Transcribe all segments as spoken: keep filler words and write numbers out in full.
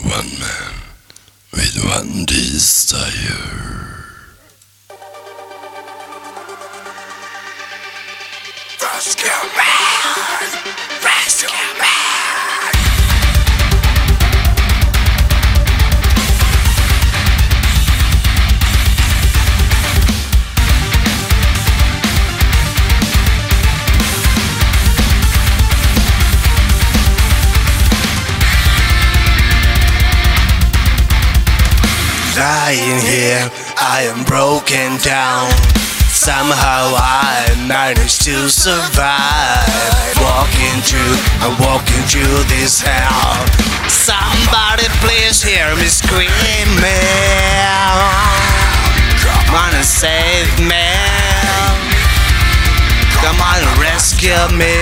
One man with one desire. Rescue man! Rescue man! Lying here, I am broken down. Somehow I managed to survive. Walking through, I'm walking through this hell. Somebody please hear me screaming. Come on and save me. Come on and rescue me.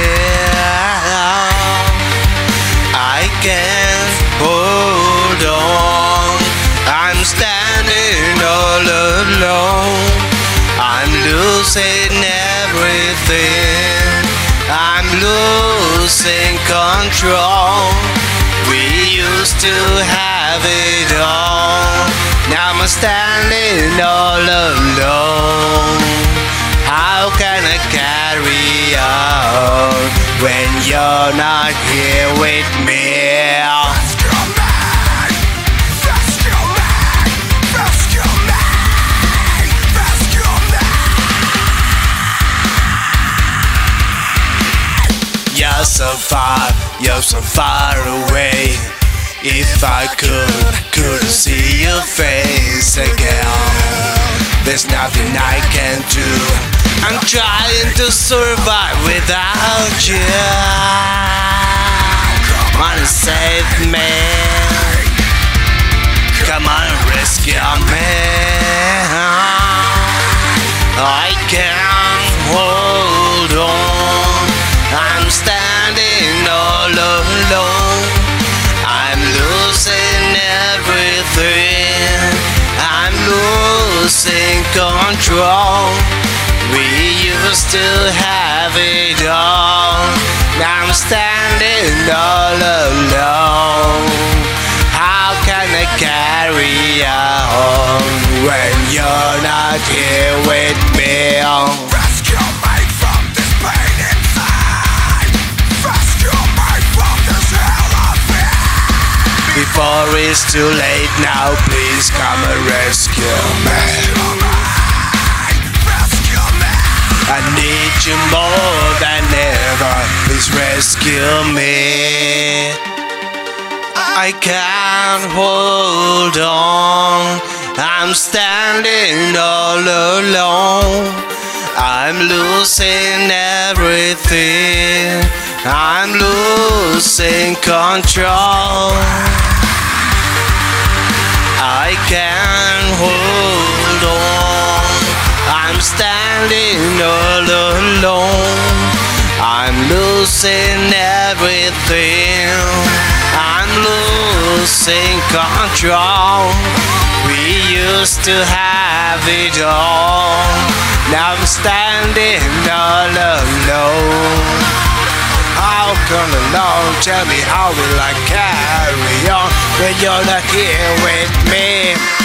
I can't hold on. I'm standing all alone. I'm losing everything. I'm losing control. We used to have it all. Now I'm standing all alone. How can I carry on when you're not here with me? You're so far, you're so far away. If I could, couldn't see your face again. There's nothing I can do. I'm trying to survive without you. Come on and save me. Come on and rescue me. I can't hold on. I'm standing all alone. I'm losing everything. I'm losing control. We used to have it all. Now I'm standing all alone. How can I carry on when you're not here with me? Rescue me from this pain inside. Rescue me from this hell of fear. Before it's too late now, please come and rescue me. Rescue me. I need you more than ever. Please rescue me. I can't hold on. I'm standing all alone. I'm losing everything. I'm losing control. I can't hold on. I'm standing all alone. I'm losing everything. I'm losing control. We used to have it all. Now I'm standing all alone. How come alone? Tell me how will I carry on when you're not here with me?